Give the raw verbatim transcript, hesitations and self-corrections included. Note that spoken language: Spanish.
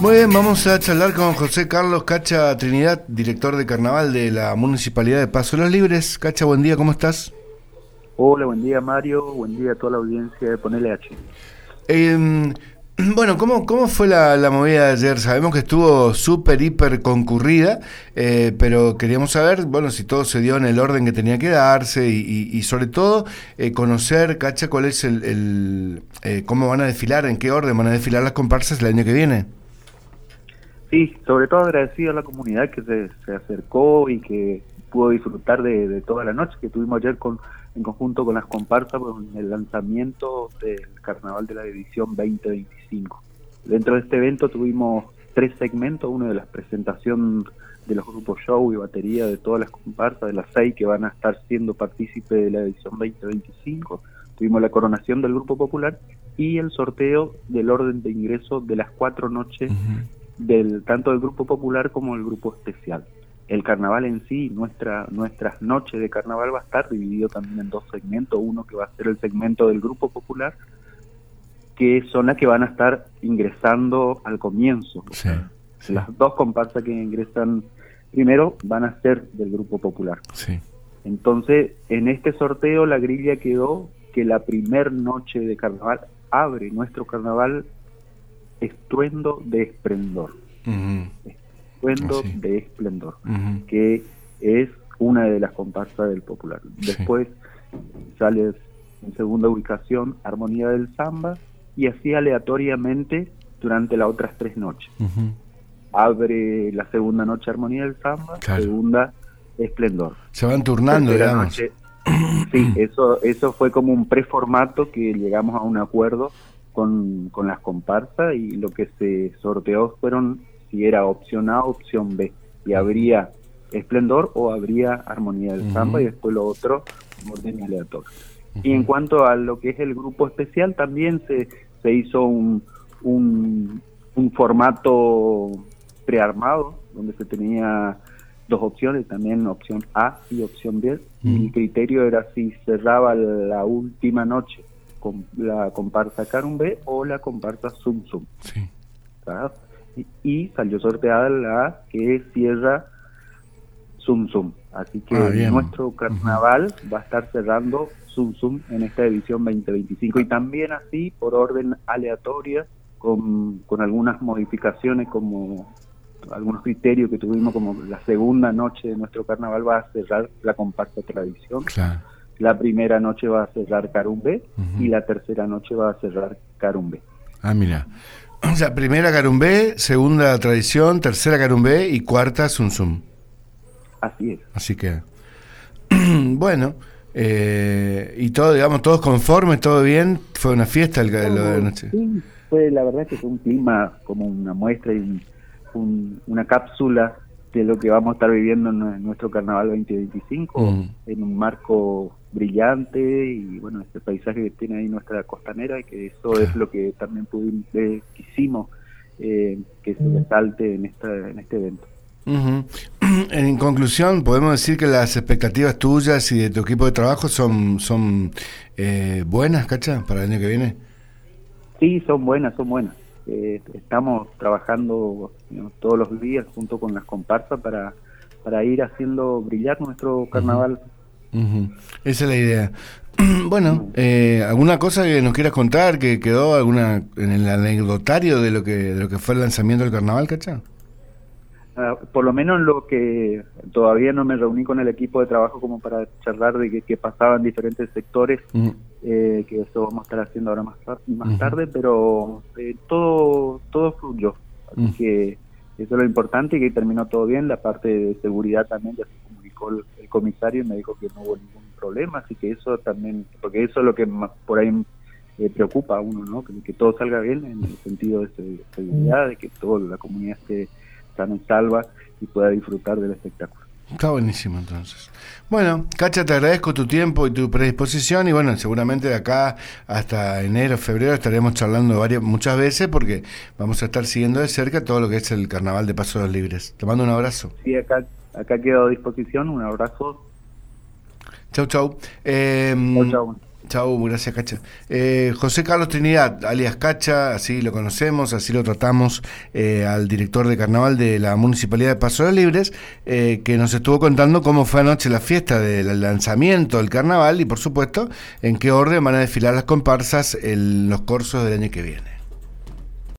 Muy bien, vamos a charlar con José Carlos Cacha Trinidad, director de Carnaval de la Municipalidad de Paso de los Libres. Cacha, buen día, ¿cómo estás? Hola, buen día Mario, buen día a toda la audiencia de Ponele H. Eh, bueno, ¿cómo, cómo fue la, la movida de ayer? Sabemos que estuvo súper, hiper concurrida, eh, pero queríamos saber, bueno, si todo se dio en el orden que tenía que darse y, y, y sobre todo eh, conocer, Cacha, cuál es el, el eh, cómo van a desfilar, en qué orden van a desfilar las comparsas el año que viene. Sí, sobre todo agradecido a la comunidad que se, se acercó y que pudo disfrutar de, de toda la noche que tuvimos ayer con en conjunto con las comparsas con el lanzamiento del Carnaval de la edición veinte veinticinco. Dentro de este evento tuvimos tres segmentos, uno de la presentación de los grupos show y batería de todas las comparsas, de las seis que van a estar siendo partícipes de la edición veinte veinticinco. Tuvimos la coronación del Grupo Popular y el sorteo del orden de ingreso de las cuatro noches, uh-huh. del tanto del Grupo Popular como del Grupo Especial. El carnaval en sí, nuestra nuestras noches de carnaval va a estar dividido también en dos segmentos, uno que va a ser el segmento del Grupo Popular, que son las que van a estar ingresando al comienzo. Sí, sí. Las dos comparsas que ingresan primero van a ser del Grupo Popular. Sí. Entonces, en este sorteo la grilla quedó que la primer noche de carnaval abre nuestro carnaval Estruendo de Esplendor. Uh-huh. Estruendo oh, sí. de Esplendor, uh-huh. que es una de las comparsas del Popular. Después sí. sale en segunda ubicación Armonía del Samba y así aleatoriamente durante las otras tres noches. Uh-huh. Abre la segunda noche Armonía del Samba, claro. segunda Esplendor. Se van turnando, Tercera digamos. Noche, sí, eso, eso fue como un preformato que llegamos a un acuerdo con, con las comparsas y lo que se sorteó fueron si era opción A o opción B, y habría Esplendor o habría Armonía del Samba, uh-huh. y después lo otro en orden aleatorio. Uh-huh. Y en cuanto a lo que es el grupo especial, también se, se hizo un, un, un formato prearmado, donde se tenía dos opciones, también opción A y opción B, uh-huh. y el criterio era si cerraba la última noche con la comparsa Carumbé o la comparsa Zum Zum. Sí. ¿Verdad? Y, y salió sorteada la que cierra Zum Zum. Así que ah, nuestro carnaval uh-huh. va a estar cerrando Zum Zum en esta edición veinte veinticinco. Y también así, por orden aleatoria, con, con algunas modificaciones, como algunos criterios que tuvimos, como la segunda noche de nuestro carnaval va a cerrar la comparsa Tradición. Claro. La primera noche va a cerrar Carumbé uh-huh. y la tercera noche va a cerrar Carumbé. Ah, mira. O sea, primera Carumbé, segunda Tradición, tercera Carumbé y cuarta Zum Zum. Así es. Así que, bueno, eh, y todo, digamos, todos conformes, todo bien, fue una fiesta el todo, lo de la noche. Sí, fue, la verdad que fue un clima como una muestra y un, un, una cápsula de lo que vamos a estar viviendo en nuestro carnaval veinte veinticinco, mm. en un marco brillante y bueno, este paisaje que tiene ahí nuestra costanera, y que eso es lo que también pudimos, eh, quisimos eh, que se resalte en, esta, en este evento. Uh-huh. En conclusión, podemos decir que las expectativas tuyas y de tu equipo de trabajo son, son eh, buenas, ¿cacha? Para el año que viene. Sí, son buenas, son buenas. Eh, estamos trabajando, ¿no?, todos los días junto con las comparsas para, para ir haciendo brillar nuestro carnaval. Uh-huh. Uh-huh. Esa es la idea. Bueno, eh, ¿alguna cosa que nos quieras contar que quedó alguna en el anecdotario de lo que de lo que fue el lanzamiento del carnaval, cacha? Uh, por lo menos lo que todavía no me reuní con el equipo de trabajo como para charlar de qué que pasaba en diferentes sectores, uh-huh. eh, que eso vamos a estar haciendo ahora más, más uh-huh. tarde, pero eh, todo todo fluyó, así uh-huh. que eso es lo importante, y que terminó todo bien. La parte de seguridad también ya se comunicó el, el comisario y me dijo que no hubo ningún problema, así que eso también, porque eso es lo que más por ahí eh, preocupa a uno, ¿no? Que, que todo salga bien en el sentido de seguridad, de que toda la comunidad esté sana y salva y pueda disfrutar del espectáculo. Está buenísimo, entonces. Bueno, Cacha, te agradezco tu tiempo y tu predisposición, y bueno, seguramente de acá hasta enero, febrero estaremos charlando varias, muchas veces, porque vamos a estar siguiendo de cerca todo lo que es el Carnaval de Paso de los Libres. Te mando un abrazo. Sí, acá, acá quedo a disposición, un abrazo. Chau, chau. Eh, chau, chau. Chau, gracias, Cacha. Eh, José Carlos Trinidad, alias Cacha, así lo conocemos, así lo tratamos eh, al director de carnaval de la Municipalidad de Paso de los Libres, eh, que nos estuvo contando cómo fue anoche la fiesta del lanzamiento del carnaval y, por supuesto, en qué orden van a desfilar las comparsas en los corsos del año que viene.